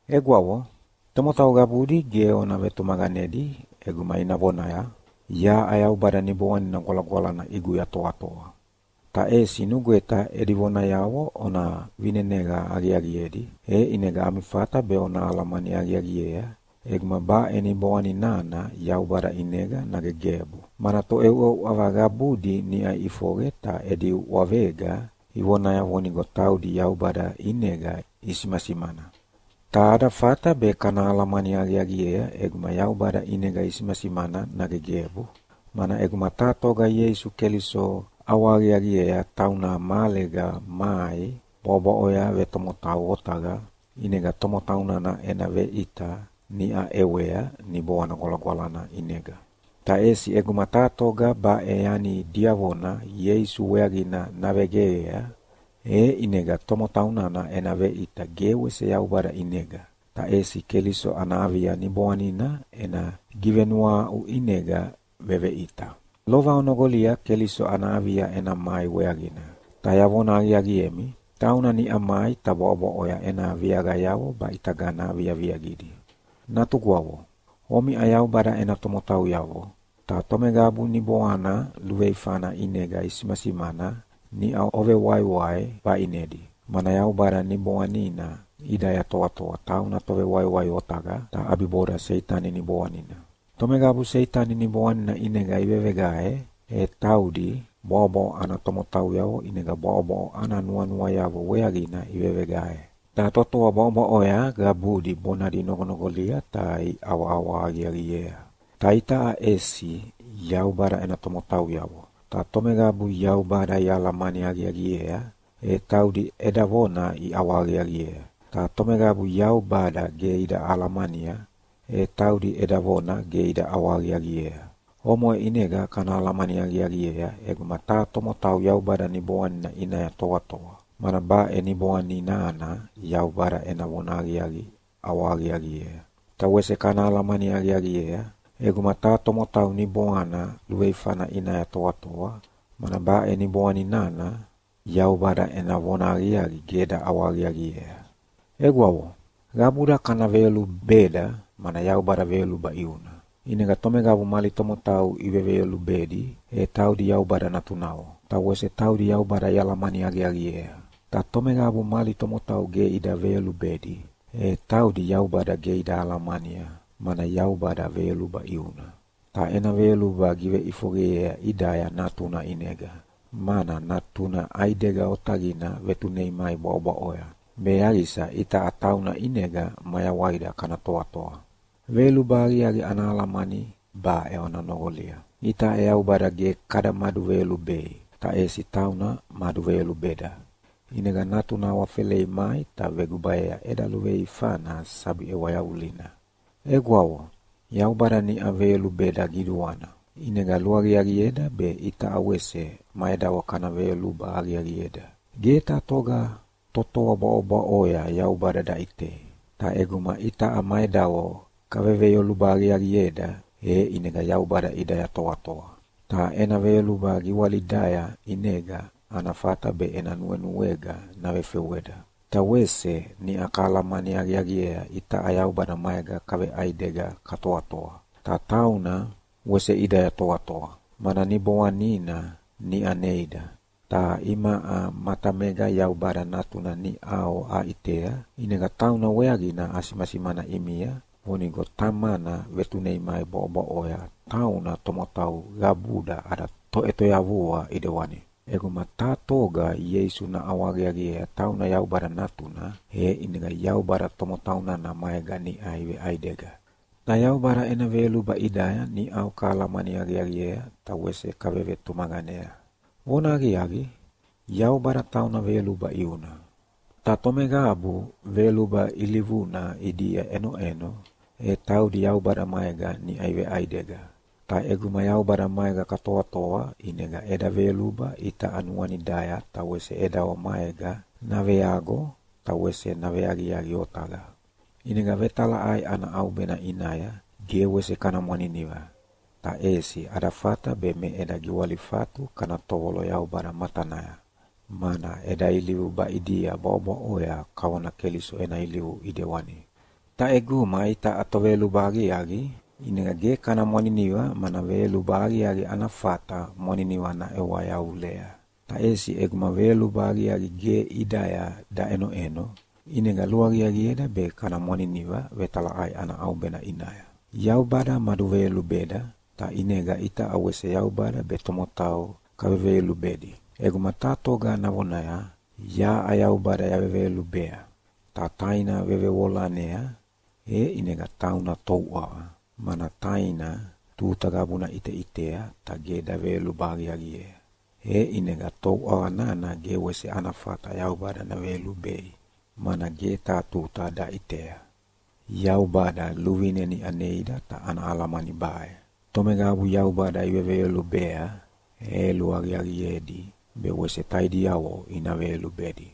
Egwawo, tomotau gabudi ge ona vetumaganedi, eguma inavonaya, ya ayau bada niboani na gola na igu ya toa. Ta esi nugueta edivona yawo ona vinenega agiagiedi, inega amifata be ona alamani agiagiea, eguma ba eni boani nana yau bada inega nagegebu. Mana to eu avagabudi ni a ifoge ta edi wavega, ivona ya vonigo taudi yau bada inega isimasimana. Ta ada fata be kana alamani agiagiea, eguma yau bada inega isimasimana nagegebu. Mana eguma tatoga Yesu Keliso awagiagiea tauna malega mai bobo oya ve tomotau otaga inega tomotauna na ena ve ita ni a ewea ni boana gola na inega. Ta esi eguma tatoga ba eani diavona Yesu weagina navegea inega tomotauna na ena ve ita gewe se yau bada inega. Ta esi Keliso anavia ni boanina ena givenua u inega veve ita. Lova onogolia Keliso anavia ena mai weagina. Ta yavona agiagiemi, tauna ni amai tabobo oya ena viaga yawo ba itagana via viagidi. Natuguawo, omi ayau bada ena tomotau yawo. Ta tomegabu ni boana luveifana inega isimasimana ni a ove wai ba inedi. Mana yau bada ni boanina idaya toa tauna tove wai otaga ta abiboda seitani ni boanina. Tomegabu seitani ni boanina inega ivevegae taudi bobo ana tomotau yawo inega bobo ana nuanua yawo weagina ivevegae. Ta totoa bobo oya gabudi bonadi nogonogolia ta i awa agiagiea. Ta ita a esi yau bada ena tomotau yawo. Ta tomegabu yau bada yalamani agiagiea taudi edavona i awa agiagiea. Ta tomegabu yau bada ge ida alamania taudi edavona ge ida awa agiagiea. Omo inega kana alamani agiagiea eguma ta tomotau yau bada ni boani na inaya toa. Mana ba ni boani nana yau bada ena wona agiagi awa agiagiea. Ta wese kana alamani agiagiea eguma ta tomotau ni boana luweifana inaya toa. Mana ba ni boani nana yau bada ena wona agiagi geda awa agiagiea. Egwawo, gabuda kana velu beda mana yau bada velu ba iuna. Inega tomegabu mali tomotau ivevelu bedi taudi yau bada natunao. Ta wese taudi yau bada yalamani agiagiea. Ta tomegabu mali tomotau ge ida velu bedi taudi yau bada ge ida alamania mana yau bada velu ba iuna. Ta ena velu ba give ifogea idaya natuna inega. Mana natuna aidega otagina vetunei mai boba oya. Beagisa ita atauna inega maya waida kana toa. Velu bagiagi ana alamani ba ona nogolia. Ita au bada ge kada madu velu bei. Ta esi tauna madu velu beda. Inega natuna wafelei mai ta vegubaya eda luvei fana sabi ewaya ulina. Egwawo, yau bada ni avelu beda giduana. Inega luagiagi eda be ita awese maeda wakana velu ba agiagi eda. Geta toga totoa boba oya yau bada da ite. Ta eguma ita amaedawo kaveveyo lubagi agieda inega yau bada idaya toa. Ta ena veyo lubagi walidaya inega anafata be ena nuenuega na vefeweda. Ta wese ni akalamani agiagiea ita ayau bada maega kave aidega katoa. Ta tauna wese idaya toa. Mana ni boanina ni aneida. Ta ima mata mega yau bada natuna ni ao a itea inega tauna weagina asimasimana imia vonigo tamana vetunei mai boba oya tauna tomotau gabuda ada to eto yavua idewani. Eguma tatoga Yesu na awagiagia tauna yau bada natuna inega yau bada tomotauna na maega ni aive aidega. Ta yau bada ena velu ba idaya ni au kalamani agiagia ta wese kaveve tumaganea. Wona agiagi, yau bada tauna velu ba iuna. Ta tomegabu velu ba ilivuna idia eno tau di yau bada maega ni aive aidega. Ta eguma yau bada maega katoa inega eda velu ba ita anuani daya ta wese eda o maega na veago ta wese na veagi otaga. Inega vetala ai ana au bena inaya ge wese kana moniniva. Ta esi ada fata be me eda giwali fatu kana towolo yau bada matanaya. Mana eda iliu ba idia bobo oya kawana Keliso ena iliu idewani. Ta eguma ita atowelu bagi inega ge kana moniniwa mana velu bagi ana fata moniniwa na ewa yaulea. Ta esi eguma velu bagi ge idaya da eno inega luagi eda be kana moniniwa vetala ai ana aubena inaya. Yaubada madu velu beda, ta inega ita awese yaubada betomotau kavevelu bedi. Eguma tatoga navonaya, ya ayaubada ya vevelu bea. Ta taina veve wolanea, inega tauna toua, mana taina tu tagabuna itea ta geda velu bagi inega toua nana ge wese anafata yaubada na velu bei, mana ge tatu tada itea. Yaubada luvineni aneida ta ana alamani bae. Tomegabu yaubada iwevelu bea, luagi edi, be wese taidi yawo ina velu bedi.